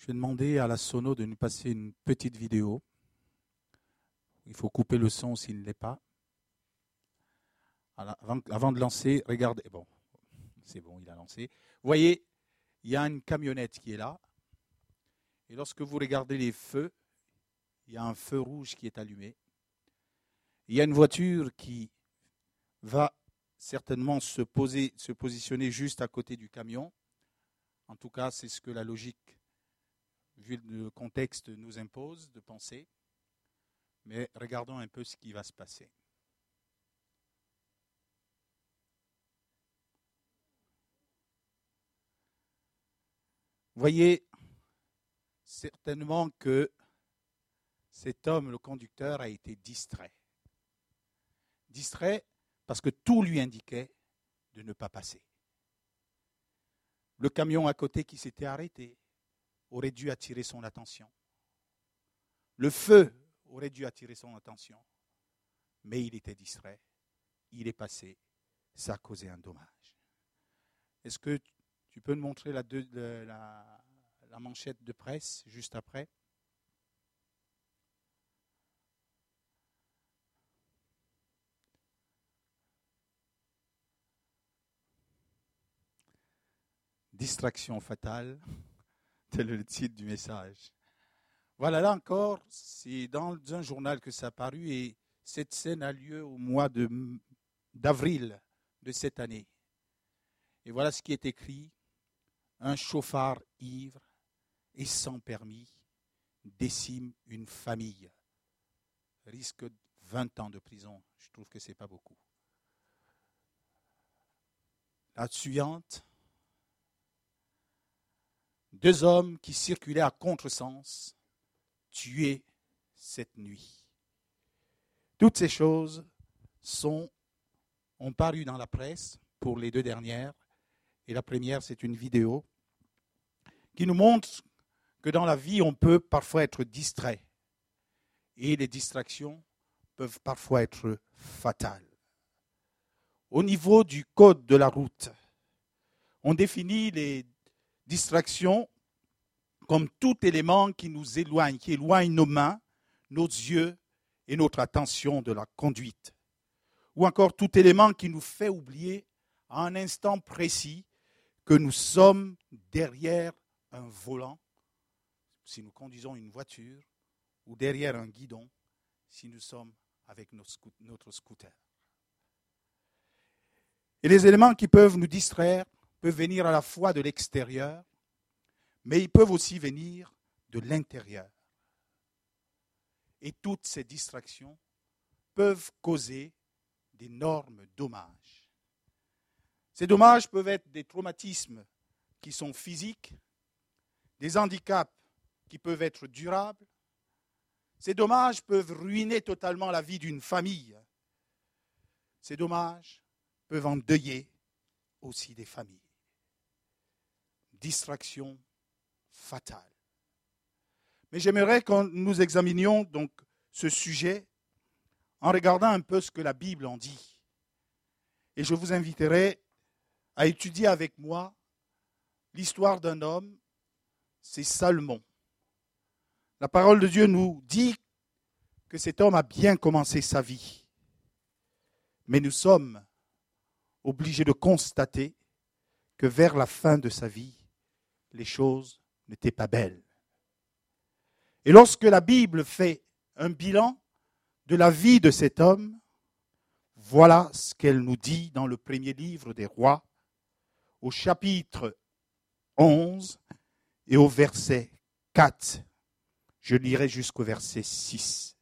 Je vais demander à la sono de nous passer une petite vidéo. Il faut couper le son s'il ne l'est pas. Avant de lancer, regardez. Bon, c'est bon, il a lancé. Vous voyez, il y a une camionnette qui est là. Et lorsque vous regardez les feux, il y a un feu rouge qui est allumé. Il y a une voiture qui va certainement se positionner juste à côté du camion. En tout cas, c'est ce que la logique, vu le contexte, nous impose de penser. Mais regardons un peu ce qui va se passer. Voyez certainement que cet homme, le conducteur, a été distrait. Distrait parce que tout lui indiquait de ne pas passer. Le camion à côté qui s'était arrêté aurait dû attirer son attention. Le feu aurait dû attirer son attention. Mais il était distrait. Il est passé. Ça a causé un dommage. Est-ce que tu peux nous montrer la manchette de presse juste après ? Distraction fatale, tel est le titre du message. Voilà, là encore, c'est dans un journal que ça a paru et cette scène a lieu au mois d'avril de cette année. Et voilà ce qui est écrit. Un chauffard ivre et sans permis décime une famille. Risque 20 ans de prison. Je trouve que ce n'est pas beaucoup. La suivante. 2 hommes qui circulaient à contresens, tués cette nuit. Toutes ces choses ont paru dans la presse pour les 2 dernières. Et la première, c'est une vidéo qui nous montre que dans la vie, on peut parfois être distrait. Et les distractions peuvent parfois être fatales. Au niveau du code de la route, on définit les distractions comme tout élément qui nous éloigne, qui éloigne nos mains, nos yeux et notre attention de la conduite. Ou encore tout élément qui nous fait oublier à un instant précis que nous sommes derrière un volant, si nous conduisons une voiture, ou derrière un guidon, si nous sommes avec notre scooter. Et les éléments qui peuvent nous distraire peuvent venir à la fois de l'extérieur, mais ils peuvent aussi venir de l'intérieur. Et toutes ces distractions peuvent causer d'énormes dommages. Ces dommages peuvent être des traumatismes qui sont physiques, des handicaps qui peuvent être durables. Ces dommages peuvent ruiner totalement la vie d'une famille. Ces dommages peuvent endeuiller aussi des familles. Distraction fatale. Mais j'aimerais que nous examinions donc ce sujet en regardant un peu ce que la Bible en dit. Et je vous inviterai à étudier avec moi l'histoire d'un homme, c'est Salomon. La parole de Dieu nous dit que cet homme a bien commencé sa vie. Mais nous sommes obligés de constater que vers la fin de sa vie, les choses n'étaient pas belles. Et lorsque la Bible fait un bilan de la vie de cet homme, voilà ce qu'elle nous dit dans le premier livre des Rois, au chapitre 11 et au verset 4. Je lirai jusqu'au verset 6.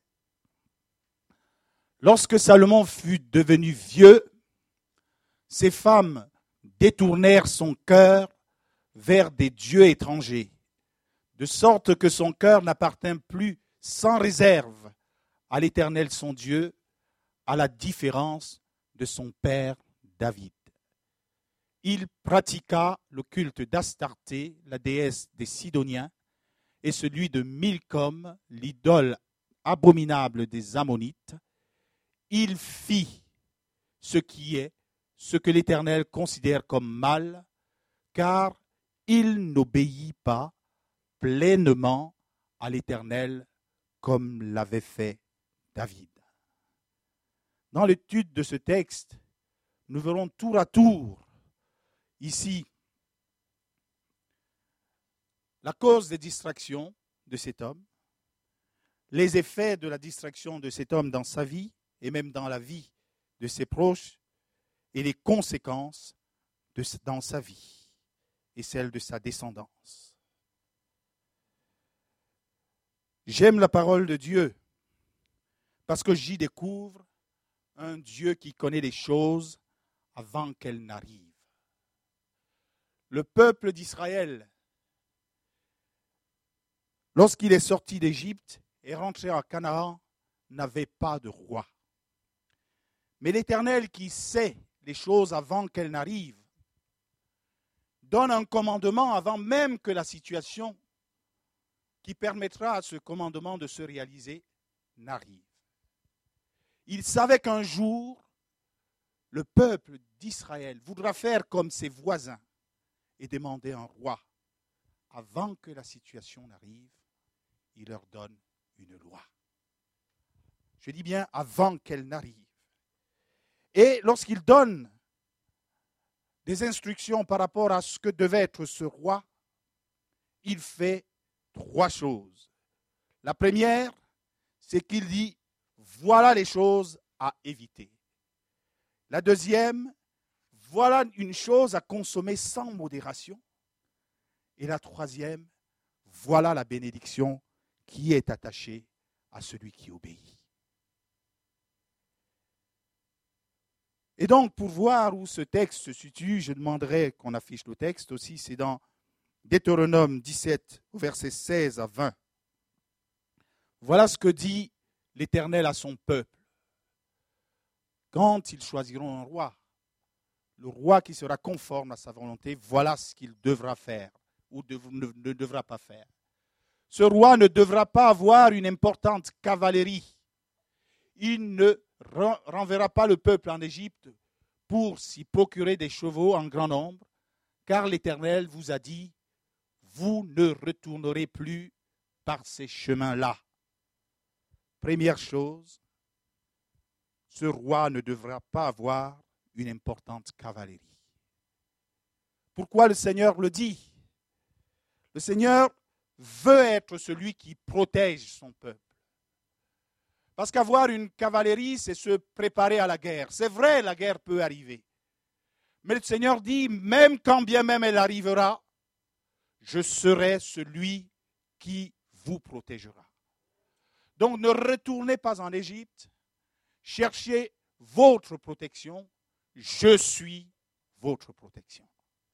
Lorsque Salomon fut devenu vieux, ses femmes détournèrent son cœur vers des dieux étrangers, de sorte que son cœur n'appartint plus sans réserve à l'Éternel son Dieu, à la différence de son père David. Il pratiqua le culte d'Astarté, la déesse des Sidoniens, et celui de Milcom, l'idole abominable des Ammonites. Il fit ce que l'Éternel considère comme mal, car il n'obéit pas pleinement à l'Éternel comme l'avait fait David. Dans l'étude de ce texte, nous verrons tour à tour ici la cause des distractions de cet homme, les effets de la distraction de cet homme dans sa vie et même dans la vie de ses proches et les conséquences dans sa vie et celle de sa descendance. J'aime la parole de Dieu parce que j'y découvre un Dieu qui connaît les choses avant qu'elles n'arrivent. Le peuple d'Israël, lorsqu'il est sorti d'Égypte et rentré à Canaan, n'avait pas de roi. Mais l'Éternel qui sait les choses avant qu'elles n'arrivent, donne un commandement avant même que la situation qui permettra à ce commandement de se réaliser n'arrive. Il savait qu'un jour, le peuple d'Israël voudra faire comme ses voisins et demander un roi. Avant que la situation n'arrive, il leur donne une loi. Je dis bien avant qu'elle n'arrive. Et lorsqu'il donne des instructions par rapport à ce que devait être ce roi, il fait 3 choses. La première, c'est qu'il dit, voilà les choses à éviter. La deuxième, voilà une chose à consommer sans modération. Et la troisième, voilà la bénédiction qui est attachée à celui qui obéit. Et donc, pour voir où ce texte se situe, je demanderai qu'on affiche le texte aussi. C'est dans Deutéronome 17, versets 16 à 20. Voilà ce que dit l'Éternel à son peuple. Quand ils choisiront un roi, le roi qui sera conforme à sa volonté, voilà ce qu'il devra faire ou ne devra pas faire. Ce roi ne devra pas avoir une importante cavalerie. Il ne renverra pas le peuple en Égypte pour s'y procurer des chevaux en grand nombre, car l'Éternel vous a dit, vous ne retournerez plus par ces chemins-là. Première chose, ce roi ne devra pas avoir une importante cavalerie. Pourquoi le Seigneur le dit? Le Seigneur veut être celui qui protège son peuple. Parce qu'avoir une cavalerie, c'est se préparer à la guerre. C'est vrai, la guerre peut arriver. Mais le Seigneur dit, même quand bien même elle arrivera, je serai celui qui vous protégera. Donc ne retournez pas en Égypte, cherchez votre protection, je suis votre protection.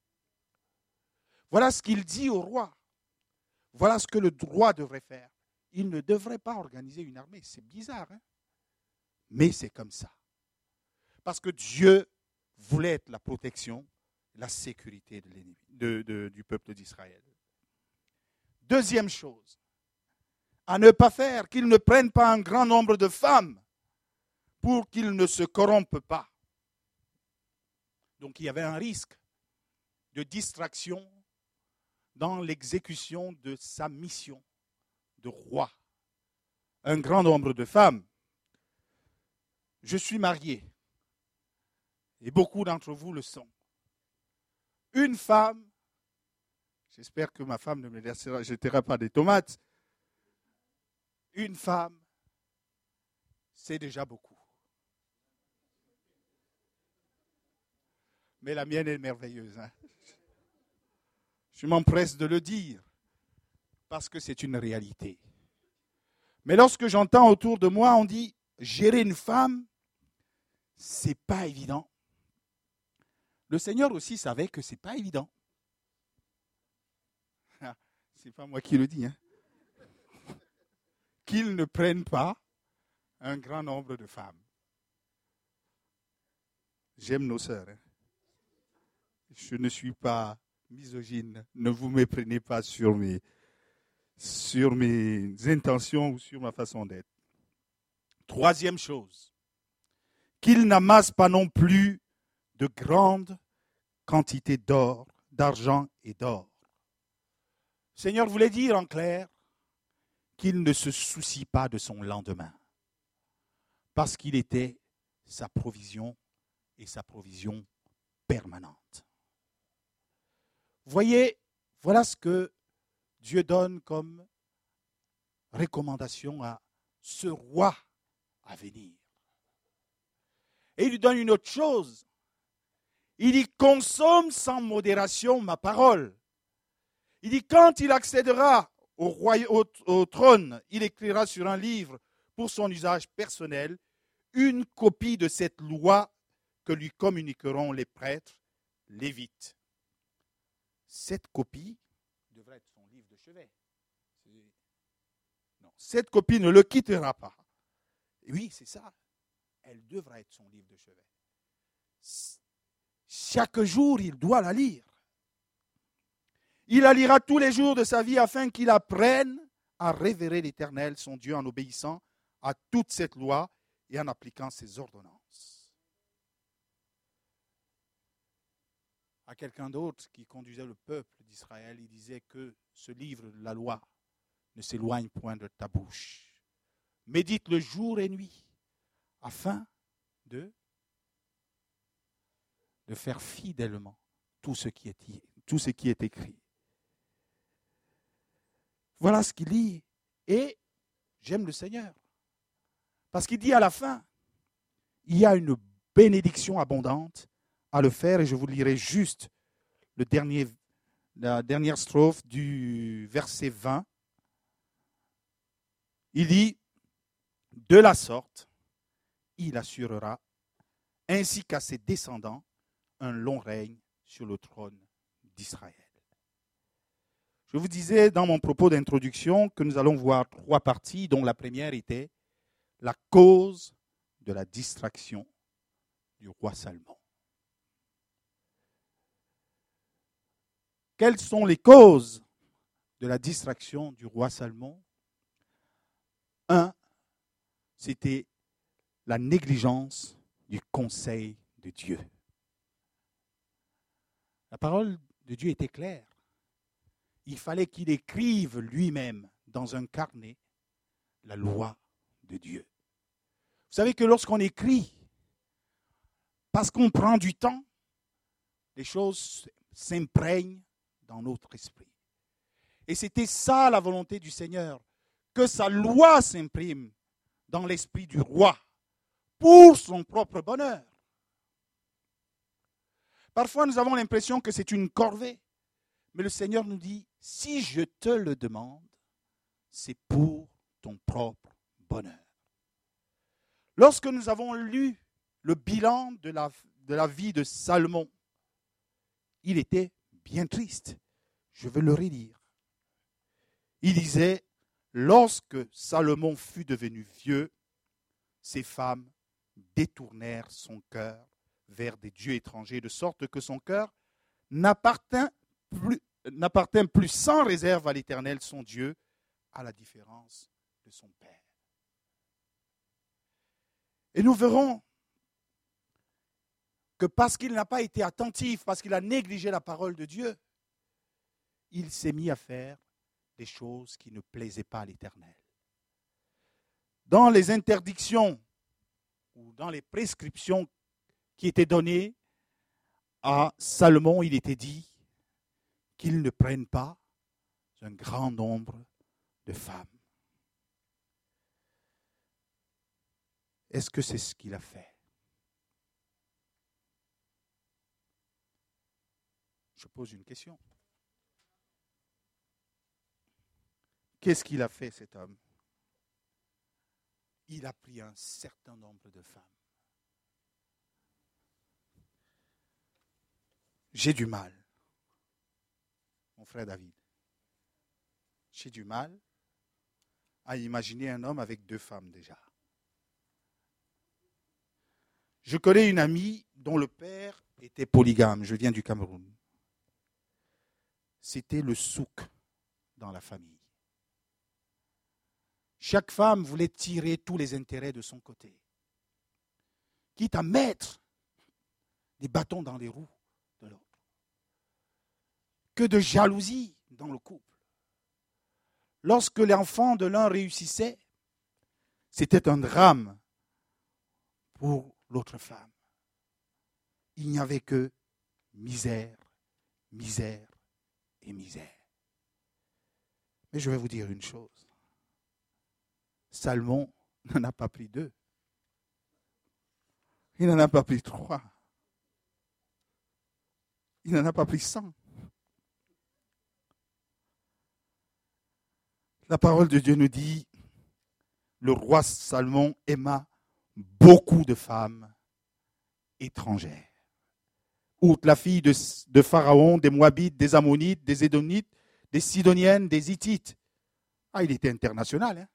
Voilà ce qu'il dit au roi. Voilà ce que le roi devrait faire. Il ne devrait pas organiser une armée. C'est bizarre, hein? Mais c'est comme ça. Parce que Dieu voulait être la protection, la sécurité du peuple d'Israël. Deuxième chose, à ne pas faire, qu'ils ne prennent pas un grand nombre de femmes pour qu'ils ne se corrompent pas. Donc il y avait un risque de distraction dans l'exécution de sa mission de roi. Un grand nombre de femmes. Je suis marié, et beaucoup d'entre vous le sont. Une femme, j'espère que ma femme ne me jettera pas des tomates, une femme, c'est déjà beaucoup. Mais la mienne est merveilleuse. Hein? Je m'empresse de le dire, parce que c'est une réalité. Mais lorsque j'entends autour de moi, on dit, gérer une femme, c'est pas évident. Le Seigneur aussi savait que c'est pas évident. C'est pas moi qui le dis. Hein. Qu'ils ne prennent pas un grand nombre de femmes. J'aime nos sœurs. Hein. Je ne suis pas misogyne. Ne vous méprenez pas sur mes intentions ou sur ma façon d'être. Troisième chose, qu'ils n'amassent pas non plus de grandes quantités d'or, d'argent et d'or. Le Seigneur voulait dire en clair qu'il ne se soucie pas de son lendemain, parce qu'il était sa provision et sa provision permanente. Voyez, voilà ce que Dieu donne comme recommandation à ce roi à venir. Et il lui donne une autre chose. Il dit, consomme sans modération ma parole. Il dit, quand il accédera au trône, il écrira sur un livre pour son usage personnel une copie de cette loi que lui communiqueront les prêtres lévites. Cette copie devrait être son livre de chevet. Non, cette copie ne le quittera pas. Et oui, c'est ça. Elle devra être son livre de chevet. Chaque jour, il doit la lire. Il la lira tous les jours de sa vie afin qu'il apprenne à révérer l'Éternel, son Dieu, en obéissant à toute cette loi et en appliquant ses ordonnances. À quelqu'un d'autre qui conduisait le peuple d'Israël, il disait que ce livre de la loi ne s'éloigne point de ta bouche. Médite-le jour et nuit afin de faire fidèlement tout ce qui est écrit. Voilà ce qu'il dit. Et j'aime le Seigneur. Parce qu'il dit à la fin, il y a une bénédiction abondante à le faire. Et je vous lirai juste la dernière strophe du verset 20. Il dit, de la sorte, il assurera, ainsi qu'à ses descendants, un long règne sur le trône d'Israël. Je vous disais dans mon propos d'introduction que nous allons voir 3 parties, dont la première était la cause de la distraction du roi Salomon. Quelles sont les causes de la distraction du roi Salomon? 1, c'était la négligence du conseil de Dieu. La parole de Dieu était claire. Il fallait qu'il écrive lui-même dans un carnet la loi de Dieu. Vous savez que lorsqu'on écrit, parce qu'on prend du temps, les choses s'imprègnent dans notre esprit. Et c'était ça la volonté du Seigneur, que sa loi s'imprime dans l'esprit du roi pour son propre bonheur. Parfois, nous avons l'impression que c'est une corvée. Mais le Seigneur nous dit, si je te le demande, c'est pour ton propre bonheur. Lorsque nous avons lu le bilan de la vie de Salomon, il était bien triste. Je vais le relire. Il disait, lorsque Salomon fut devenu vieux, ses femmes détournèrent son cœur vers des dieux étrangers, de sorte que son cœur n'appartint plus sans réserve à l'Éternel, son Dieu, à la différence de son père. Et nous verrons que parce qu'il n'a pas été attentif, parce qu'il a négligé la parole de Dieu, il s'est mis à faire des choses qui ne plaisaient pas à l'Éternel. Dans les interdictions ou dans les prescriptions qui étaient données à Salomon, il était dit qu'il ne prenne pas un grand nombre de femmes. Est-ce que c'est ce qu'il a fait? Je pose une question. Qu'est-ce qu'il a fait, cet homme? Il a pris un certain nombre de femmes. J'ai du mal, mon frère David. J'ai du mal à imaginer un homme avec 2 femmes déjà. Je connais une amie dont le père était polygame. Je viens du Cameroun. C'était le souk dans la famille. Chaque femme voulait tirer tous les intérêts de son côté, quitte à mettre des bâtons dans les roues de l'autre. Que de jalousie dans le couple. lorsque l'enfant de l'un réussissait, c'était un drame pour l'autre femme. Il n'y avait que misère, misère et misère. Mais je vais vous dire une chose. Salmon n'en a pas pris 2. Il n'en a pas pris 3. Il n'en a pas pris 100. La parole de Dieu nous dit, le roi Salomon aima beaucoup de femmes étrangères. Outre la fille de Pharaon, des Moabites, des Ammonites, des Édonites, des Sidoniennes, des Hittites. Ah, il était international. Hein?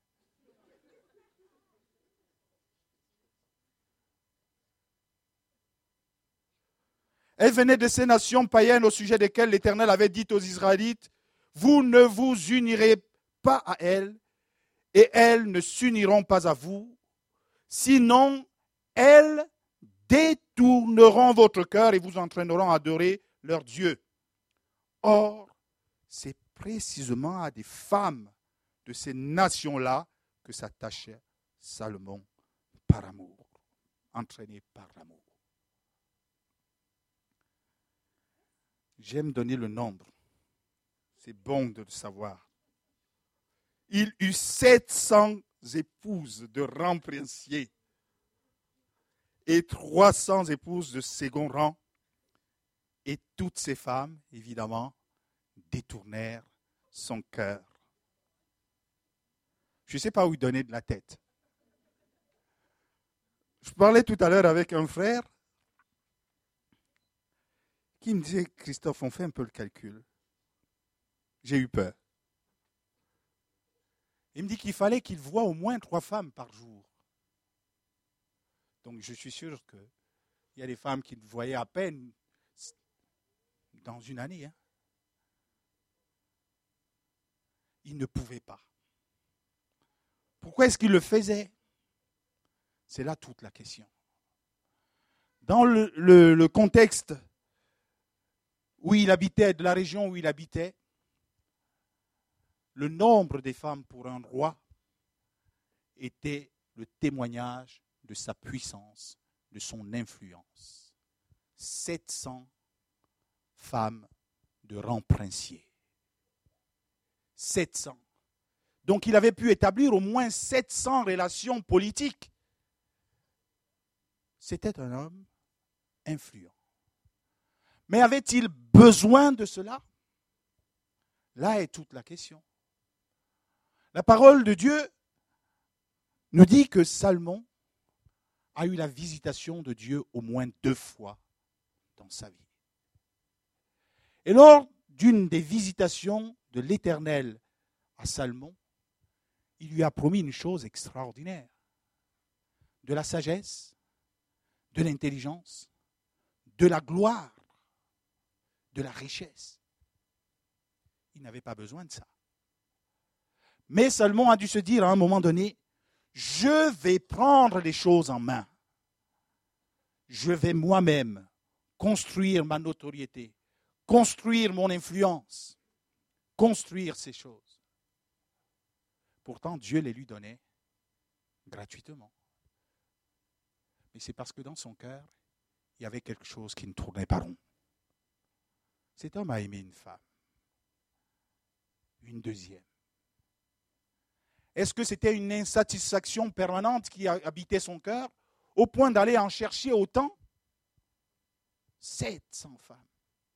Elle venait de ces nations païennes au sujet desquelles l'Éternel avait dit aux Israélites, vous ne vous unirez pas à elles et elles ne s'uniront pas à vous, sinon elles détourneront votre cœur et vous entraîneront à adorer leur Dieu. Or, c'est précisément à des femmes de ces nations-là que s'attachait Salomon par amour, entraîné par l'amour. J'aime donner le nombre. C'est bon de le savoir. Il eut 700 épouses de rang princier et 300 épouses de second rang. Et toutes ces femmes, évidemment, détournèrent son cœur. Je ne sais pas où il donnait de la tête. Je parlais tout à l'heure avec un frère qui me disait, Christophe, on fait un peu le calcul. J'ai eu peur. Il me dit qu'il fallait qu'il voie au moins 3 femmes par jour. Donc je suis sûr qu'il y a des femmes qui le voyaient à peine dans une année. Hein. Il ne pouvait pas. Pourquoi est-ce qu'il le faisait? C'est là toute la question. Dans le contexte où il habitait, de la région où il habitait, le nombre des femmes pour un roi était le témoignage de sa puissance, de son influence. 700 femmes de rang princier. 700. Donc il avait pu établir au moins 700 relations politiques. C'était un homme influent. Mais avait-il besoin de cela? Là est toute la question. La parole de Dieu nous dit que Salomon a eu la visitation de Dieu au moins 2 fois dans sa vie. Et lors d'une des visitations de l'Éternel à Salomon, il lui a promis une chose extraordinaire. De la sagesse, de l'intelligence, de la gloire, de la richesse. Il n'avait pas besoin de ça. Mais Salomon a dû se dire à un moment donné, je vais prendre les choses en main. Je vais moi-même construire ma notoriété, construire mon influence, construire ces choses. Pourtant, Dieu les lui donnait gratuitement. Mais c'est parce que dans son cœur, il y avait quelque chose qui ne tournait pas rond. Cet homme a aimé une femme, une deuxième. Est-ce que c'était une insatisfaction permanente qui habitait son cœur, au point d'aller en chercher autant? 700 femmes.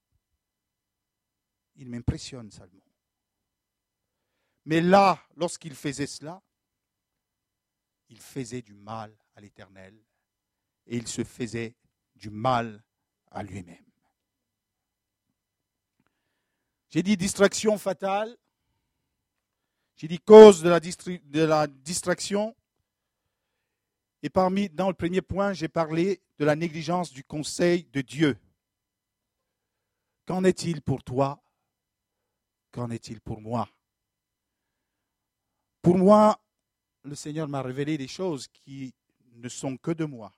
Il m'impressionne, Salomon. Mais là, lorsqu'il faisait cela, il faisait du mal à l'Éternel et il se faisait du mal à lui-même. J'ai dit distraction fatale. J'ai dit cause de la distraction. Et dans le premier point, j'ai parlé de la négligence du conseil de Dieu. Qu'en est-il pour toi? Qu'en est-il pour moi? Pour moi, le Seigneur m'a révélé des choses qui ne sont que de moi.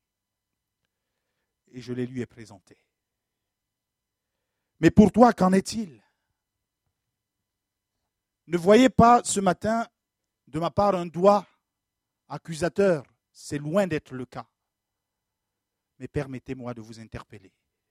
Et je les lui ai présentées. Mais pour toi, qu'en est-il? Ne voyez pas ce matin de ma part un doigt accusateur. C'est loin d'être le cas. Mais permettez-moi de vous interpeller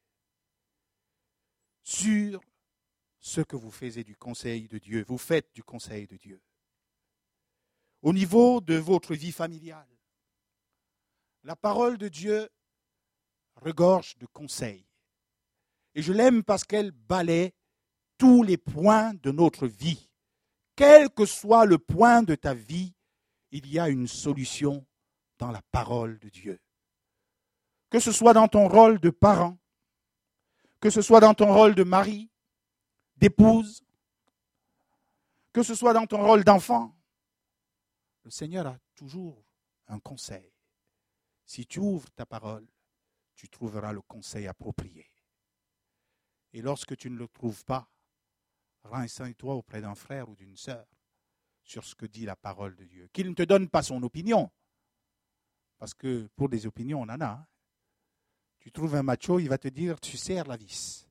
sur ce que vous faites du conseil de Dieu. Vous faites du conseil de Dieu. Au niveau de votre vie familiale, la parole de Dieu regorge de conseils. Et je l'aime parce qu'elle balaie tous les points de notre vie. Quel que soit le point de ta vie, il y a une solution dans la parole de Dieu. Que ce soit dans ton rôle de parent, que ce soit dans ton rôle de mari, d'épouse, que ce soit dans ton rôle d'enfant, le Seigneur a toujours un conseil. Si tu ouvres ta parole, tu trouveras le conseil approprié. Et lorsque tu ne le trouves pas, renseigne-toi auprès d'un frère ou d'une sœur sur ce que dit la parole de Dieu. Qu'il ne te donne pas son opinion, parce que pour des opinions, on en a. Hein. Tu trouves un macho, il va te dire, tu serres la vis.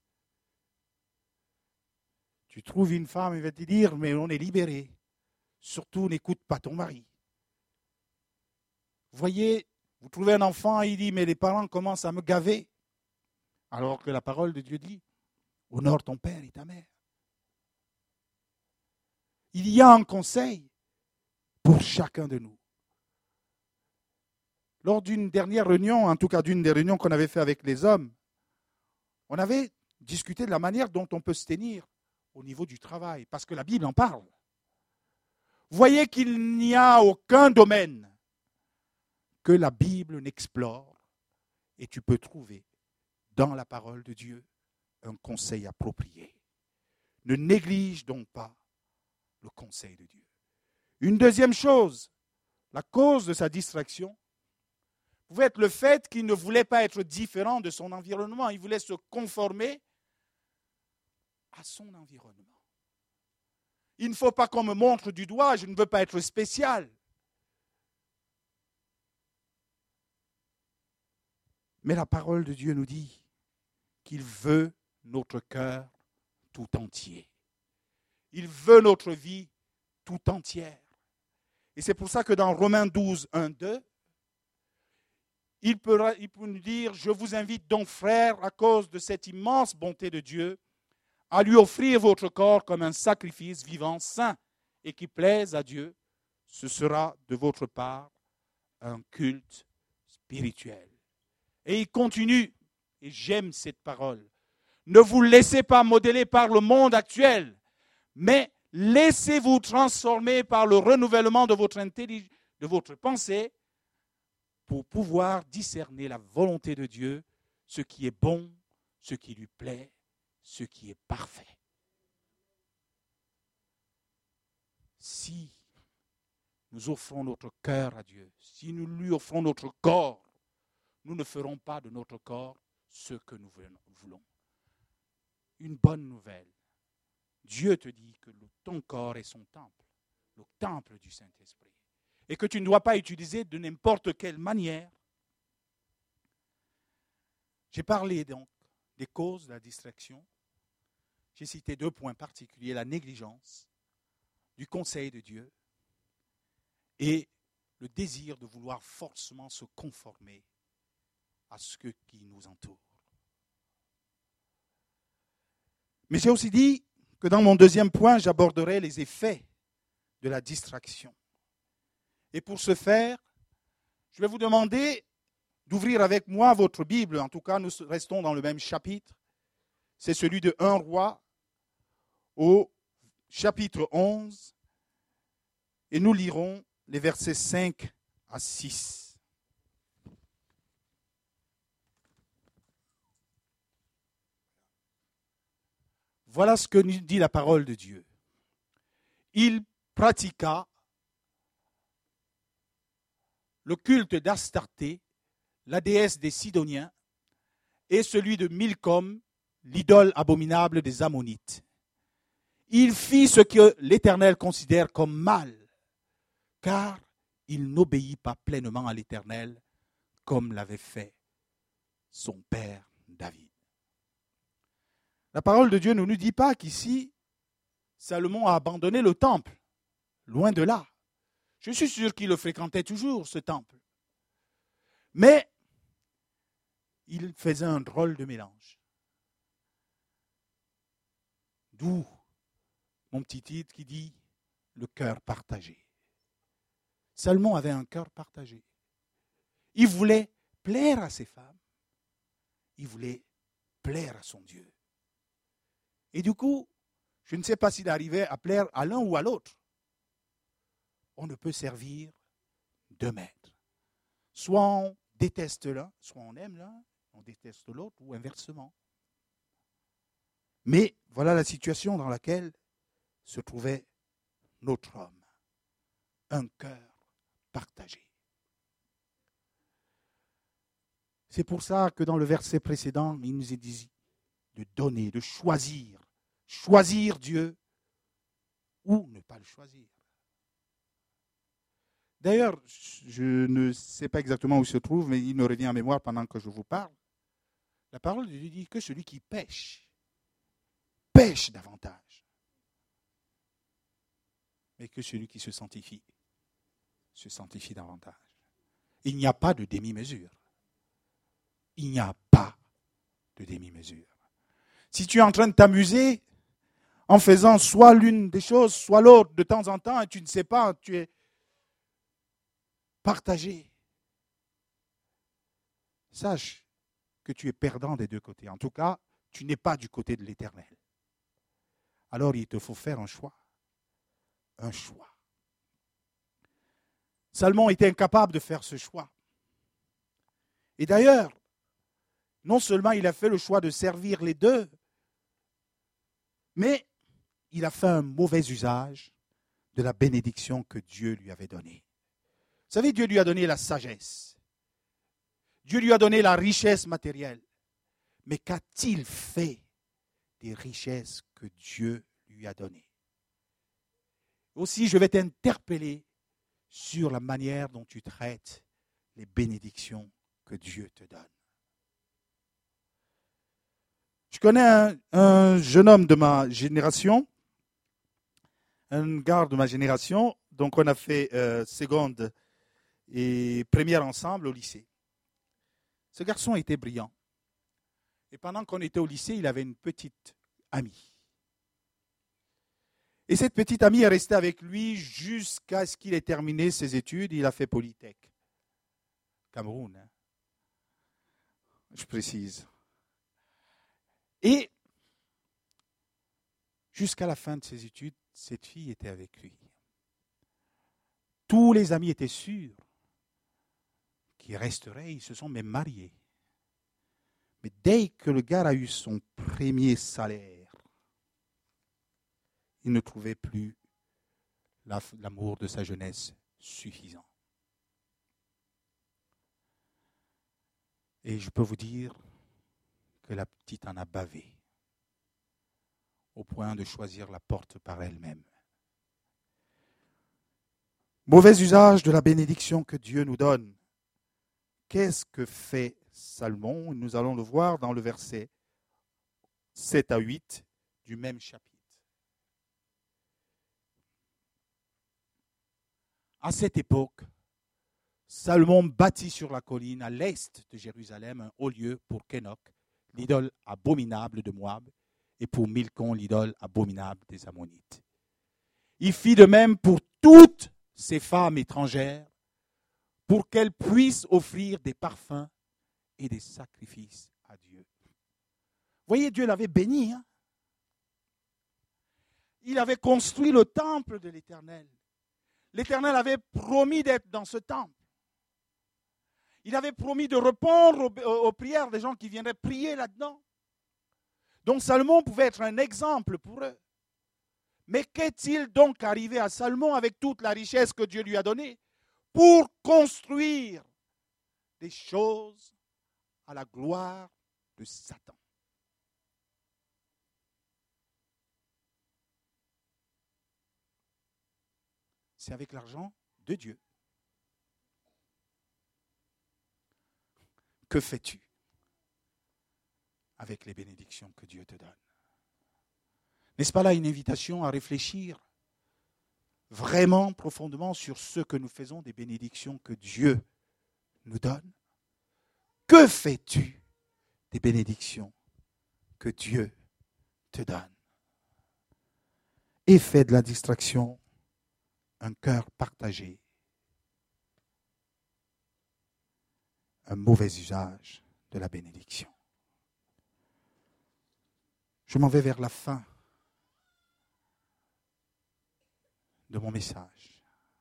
Tu trouves une femme, il va te dire, mais on est libéré. Surtout, n'écoute pas ton mari. Voyez, vous trouvez un enfant, il dit, mais les parents commencent à me gaver. Alors que la parole de Dieu dit, honore ton père et ta mère. Il y a un conseil pour chacun de nous. Lors d'une dernière réunion, en tout cas d'une des réunions qu'on avait fait avec les hommes, on avait discuté de la manière dont on peut se tenir au niveau du travail, parce que la Bible en parle. Voyez qu'il n'y a aucun domaine que la Bible n'explore et tu peux trouver dans la parole de Dieu un conseil approprié. Ne néglige donc pas le conseil de Dieu. Une deuxième chose, la cause de sa distraction, pouvait être le fait qu'il ne voulait pas être différent de son environnement. Il voulait se conformer à son environnement. Il ne faut pas qu'on me montre du doigt, je ne veux pas être spécial. Mais la parole de Dieu nous dit qu'il veut notre cœur tout entier. Il veut notre vie tout entière. Et c'est pour ça que dans Romains 12, 1, 2, il peut nous dire, je vous invite donc, frères, à cause de cette immense bonté de Dieu, à lui offrir votre corps comme un sacrifice vivant, saint et qui plaise à Dieu. Ce sera de votre part un culte spirituel. Et il continue, et j'aime cette parole, ne vous laissez pas modeler par le monde actuel, mais laissez-vous transformer par le renouvellement de votre pensée pour pouvoir discerner la volonté de Dieu, ce qui est bon, ce qui lui plaît, ce qui est parfait. Si nous offrons notre cœur à Dieu, si nous lui offrons notre corps, nous ne ferons pas de notre corps ce que nous voulons. Une bonne nouvelle. Dieu te dit que ton corps est son temple, le temple du Saint-Esprit. Et que tu ne dois pas utiliser de n'importe quelle manière. J'ai parlé donc des causes de la distraction. J'ai cité 2 points particuliers, la négligence du conseil de Dieu et le désir de vouloir forcément se conformer à ce qui nous entoure. Mais j'ai aussi dit que dans mon 2e point, j'aborderai les effets de la distraction. Et pour ce faire, je vais vous demander d'ouvrir avec moi votre Bible. En tout cas, nous restons dans le même chapitre. C'est celui de 1 Roi au chapitre 11. Et nous lirons les versets 5 à 6. Voilà ce que nous dit la parole de Dieu. Il pratiqua le culte d'Astarté, la déesse des Sidoniens, et celui de Milcom, l'idole abominable des Ammonites. Il fit ce que l'Éternel considère comme mal, car il n'obéit pas pleinement à l'Éternel comme l'avait fait son père David. La parole de Dieu ne nous dit pas qu'ici, Salomon a abandonné le temple. Loin de là. Je suis sûr qu'il le fréquentait toujours, ce temple. Mais il faisait un drôle de mélange. D'où mon petit titre qui dit « Le cœur partagé ». Salomon avait un cœur partagé. Il voulait plaire à ses femmes. Il voulait plaire à son Dieu. Et du coup, je ne sais pas s'il arrivait à plaire à l'un ou à l'autre. On ne peut servir deux maîtres. Soit on déteste l'un, soit on aime l'un, on déteste l'autre, ou inversement. Mais voilà la situation dans laquelle se trouvait notre homme. Un cœur partagé. C'est pour ça que dans le verset précédent, il nous est dit de donner, de choisir. Choisir Dieu ou ne pas le choisir. D'ailleurs, je ne sais pas exactement où il se trouve, mais il me revient en mémoire pendant que je vous parle. La parole de Dieu dit que celui qui pêche, pêche davantage. Mais que celui qui se sanctifie davantage. Il n'y a pas de demi-mesure. Il n'y a pas de demi-mesure. Si tu es en train de t'amuser en faisant soit l'une des choses, soit l'autre de temps en temps, et tu ne sais pas, tu es partagé. Sache que tu es perdant des deux côtés. En tout cas, tu n'es pas du côté de l'Éternel. Alors il te faut faire un choix. Un choix. Salomon était incapable de faire ce choix. Et d'ailleurs, non seulement il a fait le choix de servir les deux, mais il a fait un mauvais usage de la bénédiction que Dieu lui avait donnée. Vous savez, Dieu lui a donné la sagesse. Dieu lui a donné la richesse matérielle. Mais qu'a-t-il fait des richesses que Dieu lui a données? Aussi, je vais t'interpeller sur la manière dont tu traites les bénédictions que Dieu te donne. Je connais un jeune homme de ma génération, un gars de ma génération, donc on a fait seconde et première ensemble au lycée. Ce garçon était brillant. Et pendant qu'on était au lycée, il avait une petite amie. Et cette petite amie est restée avec lui jusqu'à ce qu'il ait terminé ses études. Il a fait Polytech. Cameroun, hein. Je précise. Et jusqu'à la fin de ses études, cette fille était avec lui. Tous les amis étaient sûrs qu'il resterait. Ils se sont même mariés. Mais dès que le gars a eu son premier salaire, il ne trouvait plus l'amour de sa jeunesse suffisant. Et je peux vous dire que la petite en a bavé, au point de choisir la porte par elle-même. Mauvais usage de la bénédiction que Dieu nous donne. Qu'est-ce que fait Salomon? Nous allons le voir dans le verset 7 à 8 du même chapitre. À cette époque, Salomon bâtit sur la colline à l'est de Jérusalem un haut lieu pour Kénoc, l'idole abominable de Moab, et pour Milcom, l'idole abominable des Ammonites. Il fit de même pour toutes ces femmes étrangères, pour qu'elles puissent offrir des parfums et des sacrifices à Dieu. Voyez, Dieu l'avait béni. Hein? Il avait construit le temple de l'Éternel. L'Éternel avait promis d'être dans ce temple. Il avait promis de répondre aux prières des gens qui viendraient prier là-dedans. Donc Salomon pouvait être un exemple pour eux. Mais qu'est-il donc arrivé à Salomon avec toute la richesse que Dieu lui a donnée pour construire des choses à la gloire de Satan? C'est avec l'argent de Dieu. Que fais-tu avec les bénédictions que Dieu te donne? N'est-ce pas là une invitation à réfléchir vraiment profondément sur ce que nous faisons des bénédictions que Dieu nous donne? Que fais-tu des bénédictions que Dieu te donne? Et fais de la distraction un cœur partagé, un mauvais usage de la bénédiction. Je m'en vais vers la fin de mon message.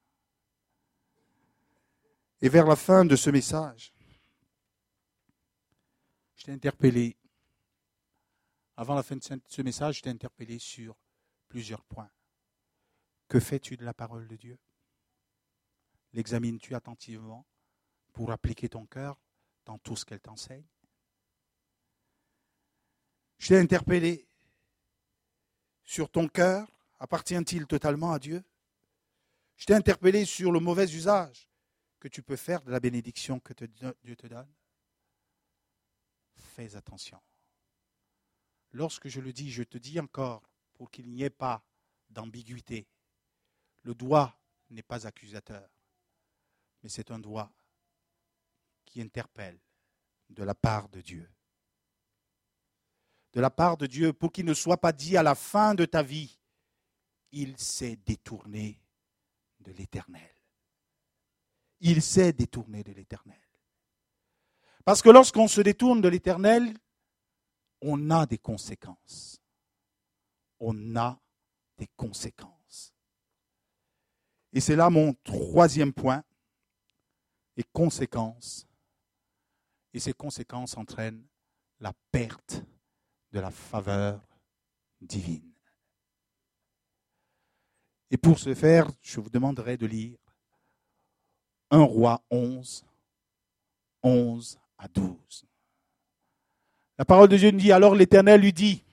Et vers la fin de ce message, je t'ai interpellé, avant la fin de ce message, je t'ai interpellé sur plusieurs points. Que fais-tu de la parole de Dieu? L'examines-tu attentivement pour appliquer ton cœur dans tout ce qu'elle t'enseigne? Je t'ai interpellé sur ton cœur, appartient-il totalement à Dieu? Je t'ai interpellé sur le mauvais usage que tu peux faire de la bénédiction que Dieu te donne. Fais attention. Lorsque je le dis, je te dis encore, pour qu'il n'y ait pas d'ambiguïté, le doigt n'est pas accusateur, mais c'est un doigt qui interpelle de la part de Dieu. De la part de Dieu, pour qu'il ne soit pas dit à la fin de ta vie, il s'est détourné de l'Éternel. Il s'est détourné de l'Éternel. Parce que lorsqu'on se détourne de l'Éternel, on a des conséquences. On a des conséquences. Et c'est là mon troisième point, les conséquences. Et ces conséquences entraînent la perte de la faveur divine. Et pour ce faire, je vous demanderai de lire 1 Roi 11, 11 à 12. La parole de Dieu nous dit, alors l'Éternel lui dit,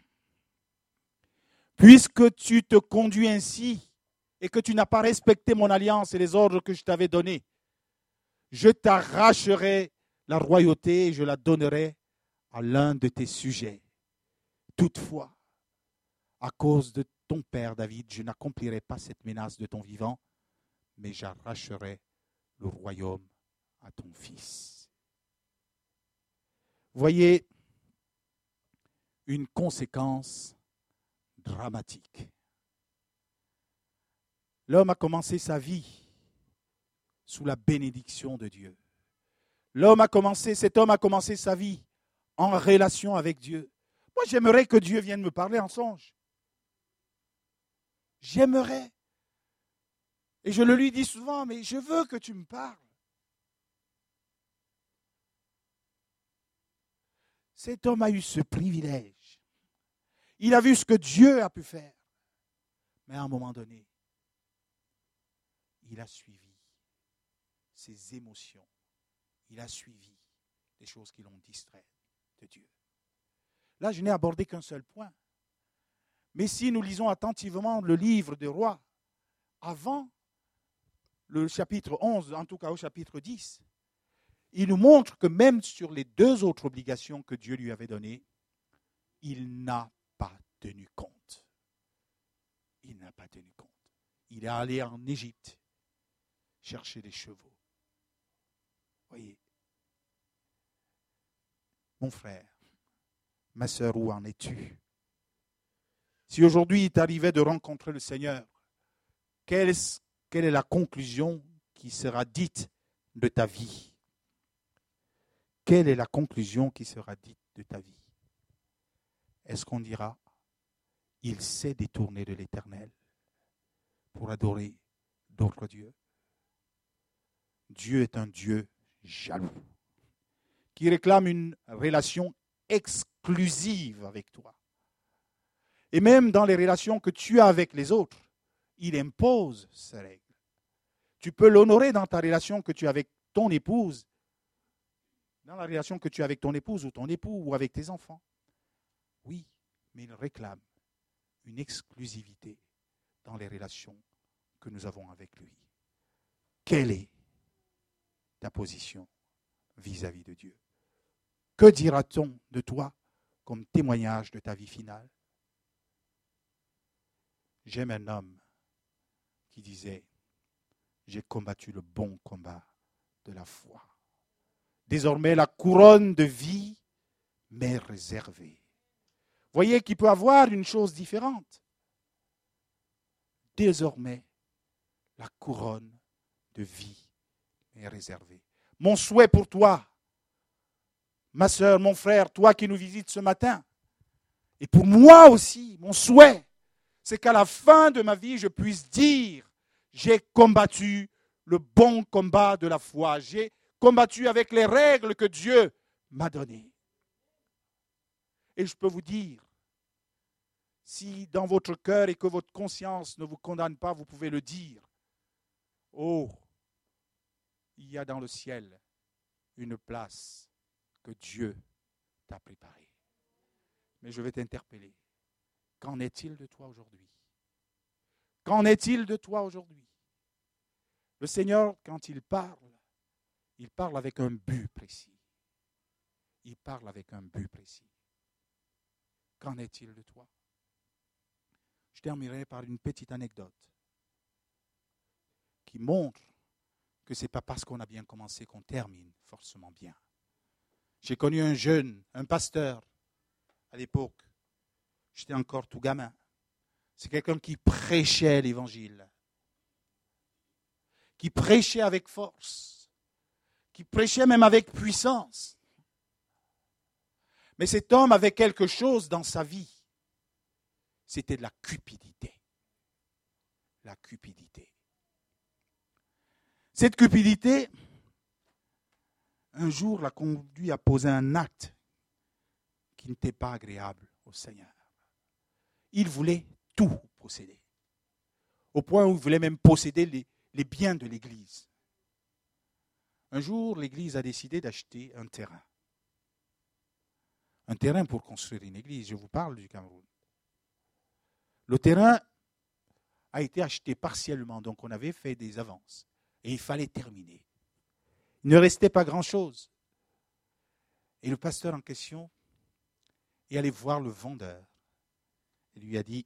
puisque tu te conduis ainsi et que tu n'as pas respecté mon alliance et les ordres que je t'avais donnés, je t'arracherai la royauté et je la donnerai à l'un de tes sujets. Toutefois, à cause de ton père David, je n'accomplirai pas cette menace de ton vivant, mais j'arracherai le royaume à ton fils. Voyez une conséquence dramatique. L'homme a commencé sa vie sous la bénédiction de Dieu. Cet homme a commencé sa vie en relation avec Dieu. Moi, j'aimerais que Dieu vienne me parler en songe. J'aimerais. Et je le lui dis souvent, mais je veux que tu me parles. Cet homme a eu ce privilège. Il a vu ce que Dieu a pu faire. Mais à un moment donné, il a suivi ses émotions. Il a suivi les choses qui l'ont distrait de Dieu. Là, je n'ai abordé qu'un seul point. Mais si nous lisons attentivement le livre des rois, avant le chapitre 11, en tout cas au chapitre 10, il nous montre que même sur les deux autres obligations que Dieu lui avait données, il n'a pas tenu compte. Il n'a pas tenu compte. Il est allé en Égypte chercher des chevaux. Voyez, mon frère, ma sœur, où en es-tu? Si aujourd'hui il t'arrivait de rencontrer le Seigneur, quelle est la conclusion qui sera dite de ta vie? Quelle est la conclusion qui sera dite de ta vie? Est-ce qu'on dira, il s'est détourné de l'Éternel pour adorer d'autres dieux? Dieu est un Dieu jaloux, qui réclame une relation exclusive avec toi. Et même dans les relations que tu as avec les autres, il impose ses règles. Tu peux l'honorer dans ta relation que tu as avec ton épouse, dans la relation que tu as avec ton épouse ou ton époux ou avec tes enfants. Oui, mais il réclame une exclusivité dans les relations que nous avons avec lui. Quelle est ta position vis-à-vis de Dieu? Que dira-t-on de toi comme témoignage de ta vie finale? J'aime un homme qui disait, j'ai combattu le bon combat de la foi. Désormais, la couronne de vie m'est réservée. Voyez qu'il peut avoir une chose différente. Désormais, la couronne de vie m'est réservée. Mon souhait pour toi, ma soeur, mon frère, toi qui nous visites ce matin, et pour moi aussi, mon souhait, c'est qu'à la fin de ma vie, je puisse dire, j'ai combattu le bon combat de la foi. J'ai combattu avec les règles que Dieu m'a données. Et je peux vous dire, si dans votre cœur et que votre conscience ne vous condamne pas, vous pouvez le dire. Oh, il y a dans le ciel une place que Dieu t'a préparée. Mais je vais t'interpeller. Qu'en est-il de toi aujourd'hui? Qu'en est-il de toi aujourd'hui? Le Seigneur, quand il parle avec un but précis. Il parle avec un but précis. Qu'en est-il de toi? Je terminerai par une petite anecdote qui montre que ce n'est pas parce qu'on a bien commencé qu'on termine forcément bien. J'ai connu un jeune, un pasteur, à l'époque. J'étais encore tout gamin. C'est quelqu'un qui prêchait l'évangile, qui prêchait avec force, qui prêchait même avec puissance. Mais cet homme avait quelque chose dans sa vie. C'était de la cupidité. La cupidité. Cette cupidité, un jour, l'a conduit à poser un acte qui n'était pas agréable au Seigneur. Il voulait tout posséder. Au point où il voulait même posséder les biens de l'Église. Un jour, l'Église a décidé d'acheter un terrain. Un terrain pour construire une église. Je vous parle du Cameroun. Le terrain a été acheté partiellement, donc on avait fait des avances. Et il fallait terminer. Il ne restait pas grand-chose. Et le pasteur en question est allé voir le vendeur. Il lui a dit,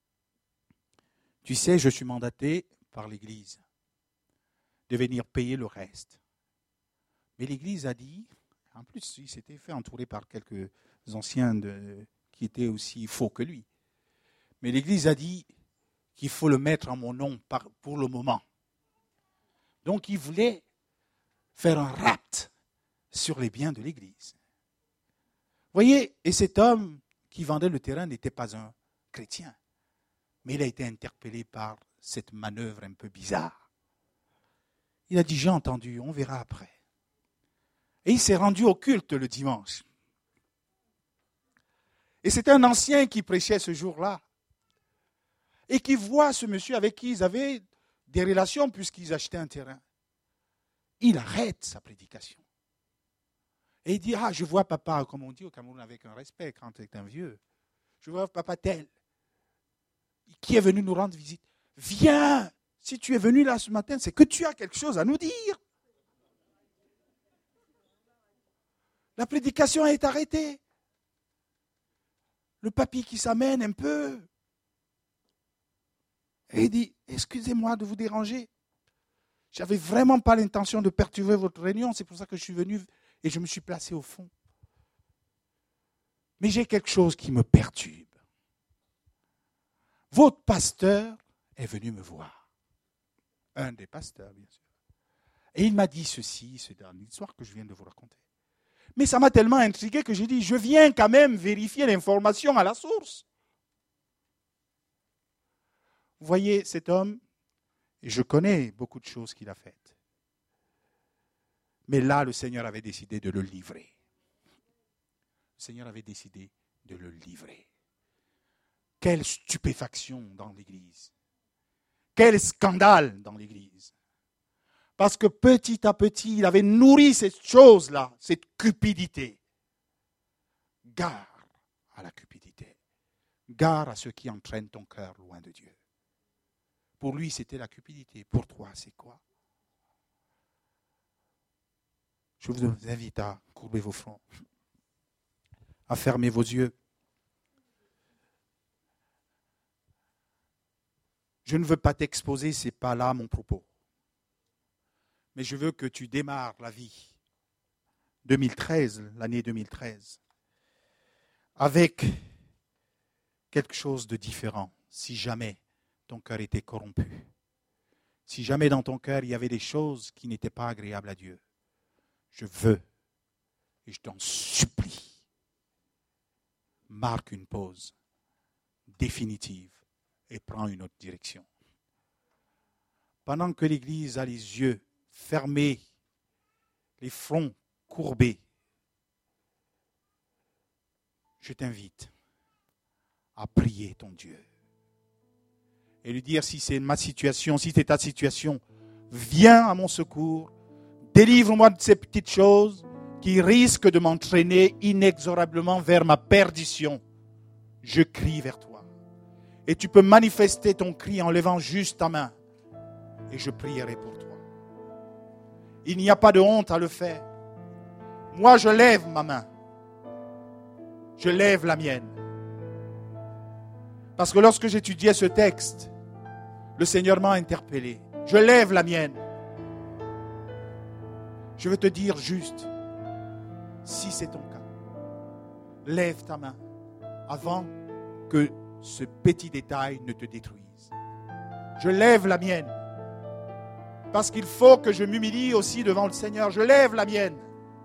tu sais, je suis mandaté par l'Église de venir payer le reste. Mais l'Église a dit, en plus, il s'était fait entourer par quelques anciens qui étaient aussi faux que lui. Mais l'Église a dit qu'il faut le mettre en mon nom pour le moment. Donc il voulait faire un rapt sur les biens de l'Église. Voyez, et cet homme qui vendait le terrain n'était pas un chrétien. Mais il a été interpellé par cette manœuvre un peu bizarre. Il a dit, j'ai entendu, on verra après. Et il s'est rendu au culte le dimanche. Et c'était un ancien qui prêchait ce jour-là. Et qui voit ce monsieur avec qui ils avaient des relations puisqu'ils achetaient un terrain. Il arrête sa prédication. Et il dit, je vois papa, comme on dit au Cameroun avec un respect quand tu es un vieux. Je vois papa tel, qui est venu nous rendre visite. Viens, si tu es venu là ce matin, c'est que tu as quelque chose à nous dire. La prédication est arrêtée. Le papy qui s'amène un peu. Et il dit, excusez-moi de vous déranger. Je n'avais vraiment pas l'intention de perturber votre réunion. C'est pour ça que je suis venu et je me suis placé au fond. Mais j'ai quelque chose qui me perturbe. Votre pasteur est venu me voir. Un des pasteurs, bien sûr. Et il m'a dit ceci, c'est dans l'histoire que je viens de vous raconter. Mais ça m'a tellement intrigué que j'ai dit, je viens quand même vérifier l'information à la source. Vous voyez, cet homme, et je connais beaucoup de choses qu'il a faites. Mais là, le Seigneur avait décidé de le livrer. Le Seigneur avait décidé de le livrer. Quelle stupéfaction dans l'Église. Quel scandale dans l'Église. Parce que petit à petit, il avait nourri cette chose-là, cette cupidité. Gare à la cupidité. Gare à ce qui entraîne ton cœur loin de Dieu. Pour lui, c'était la cupidité. Pour toi, c'est quoi? Je vous invite à courber vos fronts, à fermer vos yeux. Je ne veux pas t'exposer, ce n'est pas là mon propos. Mais je veux que tu démarres la vie 2013, l'année 2013, avec quelque chose de différent, si jamais ton cœur était corrompu. Si jamais dans ton cœur il y avait des choses qui n'étaient pas agréables à Dieu, je veux et je t'en supplie, marque une pause définitive et prends une autre direction. Pendant que l'Église a les yeux fermés, les fronts courbés, je t'invite à prier ton Dieu et lui dire, si c'est ma situation, si c'est ta situation, viens à mon secours, délivre-moi de ces petites choses qui risquent de m'entraîner inexorablement vers ma perdition. Je crie vers toi. Et tu peux manifester ton cri en levant juste ta main. Et je prierai pour toi. Il n'y a pas de honte à le faire. Moi, je lève ma main. Je lève la mienne. Parce que lorsque j'étudiais ce texte, le Seigneur m'a interpellé. Je lève la mienne. Je veux te dire juste, si c'est ton cas, lève ta main avant que ce petit détail ne te détruise. Je lève la mienne. Parce qu'il faut que je m'humilie aussi devant le Seigneur. Je lève la mienne.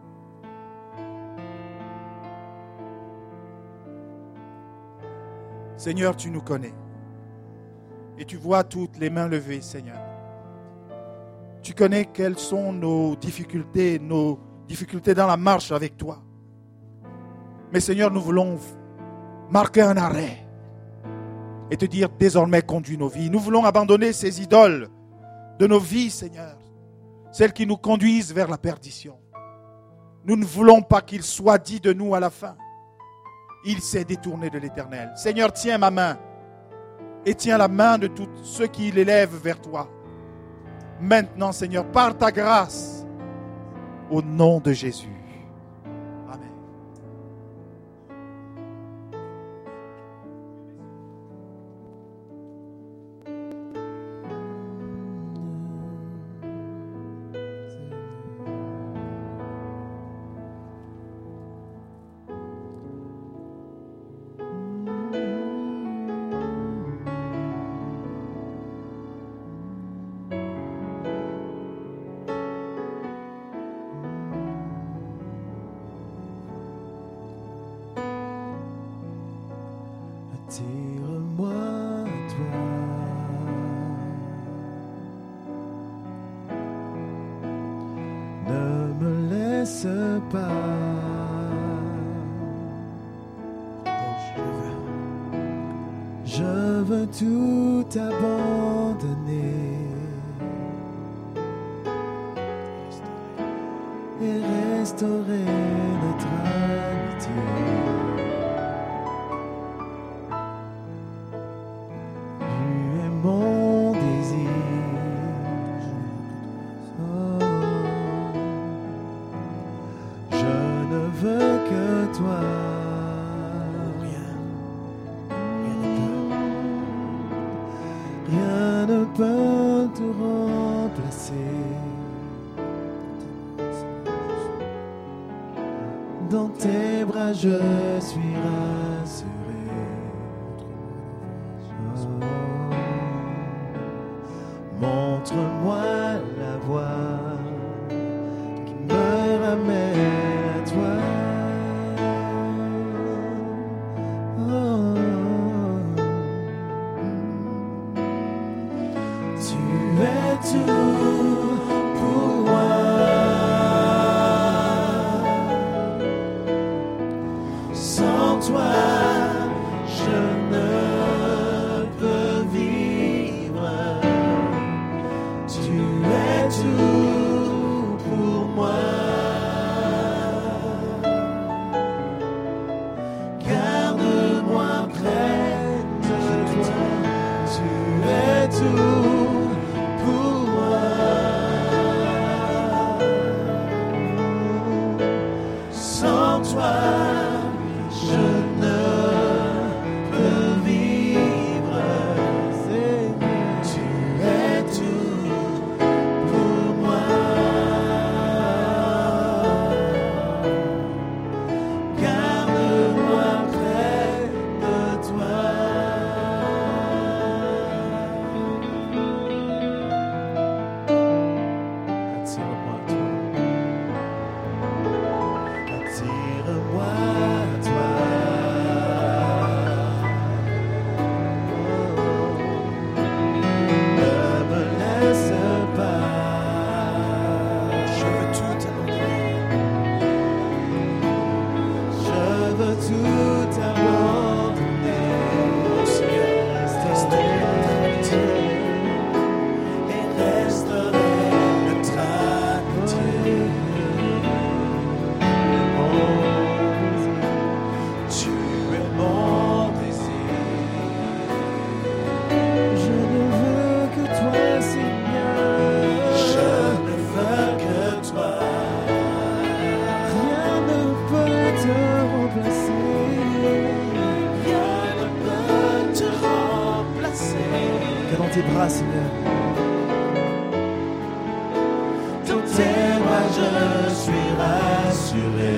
Seigneur, tu nous connais. Et tu vois toutes les mains levées, Seigneur. Tu connais quelles sont nos difficultés dans la marche avec toi. Mais Seigneur, nous voulons marquer un arrêt et te dire, désormais, conduis nos vies. Nous voulons abandonner ces idoles de nos vies, Seigneur, celles qui nous conduisent vers la perdition. Nous ne voulons pas qu'il soit dit de nous à la fin, il s'est détourné de l'Éternel. Seigneur, tiens ma main et tiens la main de tous ceux qui l'élèvent vers toi. Maintenant, Seigneur, par ta grâce, au nom de Jésus. Amen. Attire-moi à toi, ne me laisse pas, je veux tout abandonner et restaurer notre amitié. Mon désir, oh, je ne veux que toi. Rien ne peut tout remplacer. Dans tes bras je suis rassuré. Montre-moi la voie qui me ramène à toi. Oh. Tu es tout pour moi. Sans toi, je ne peux vivre. Tu es tout pour moi. Garde-moi près de toi. Tu es tout pour moi. car dans tes bras, Seigneur. Dans tes bras, je suis rassuré.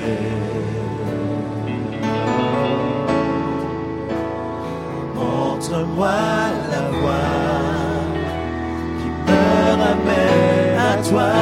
Montre-moi la voie qui me ramène à toi.